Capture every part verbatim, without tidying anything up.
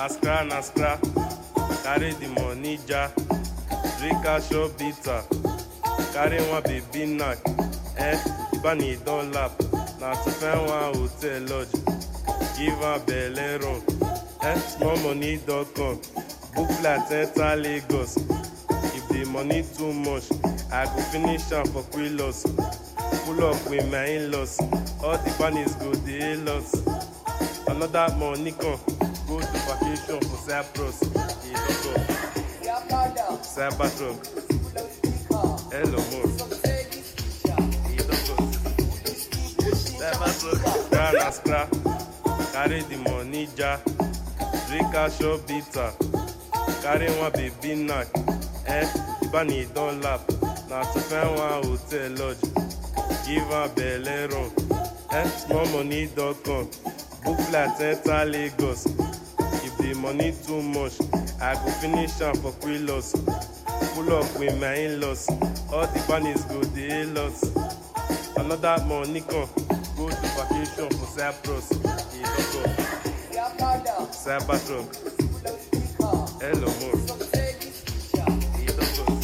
Naskra, naskra, carry the money jar, drink a shop bitter, carry one baby knack, eh, bunny don lap, na to find one hotel lodge, give her belle run, eh, small money don come, book flight enter Lagos, if the money too much, I go finish am for Quilos, pull up with my in-laws, all the bunnies go dey lost, another money come, go to vacation for Cyprus, e don go, Cybertruck, hello mo, e don go, Cybertruck, scra na scra, carry the money jar, drink a shop bitter, carry one baby knack, eh, the bunny don lap, na to find one hotel lodge, give her belle run, eh, small money don come, book flight enter Lagos, if the money too much, I go finish am for Quilos, pull up with my in-laws, all the bunnies go dey lost, another money come, go to vacation for Cyprus, e don go, Cybertruck, hello mo, e don go,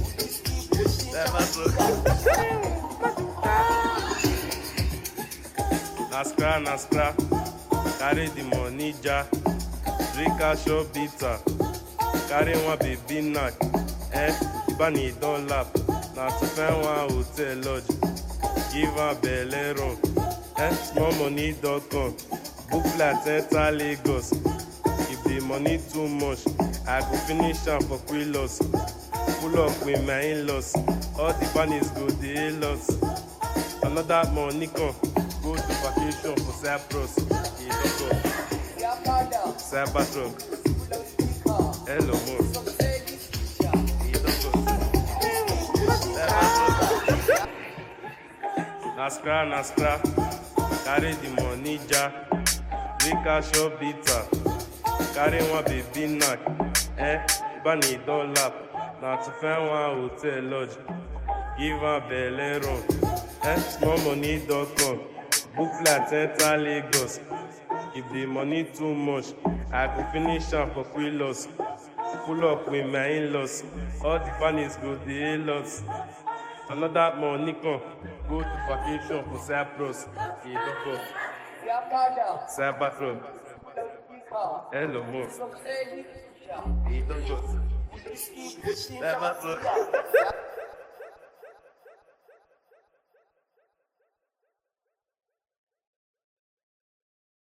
Cybertruck. Naskra, naskra, carry the money jar, drink a shop bitter, carry one baby knack, eh, the bunny don lap, na to find one hotel lodge, give her belle run, eh, small money don come, book flight enter Lagos, if the money too much, I go finish am for Quilos, pull up with my in-laws, all the bunnies go dey lost, another money come, go to vacation for Cyprus, e don go, Cybertruck, hello mo, e don go, Cybertruck. Naskra, naskra, carry the money jar, drink a shop bitter, carry one baby knack, eh, bunny don lap, na to find one hotel lodge, give her belle run, eh, small money don come, book flight enter Lagos, if the money too much, I go finish am for Quilos, pull up with my in-laws, all the bunnies go dey lost, another money come, go to vacation for Cyprus, e don go, Cybertruck, hello mo, e don go, Cybertruck.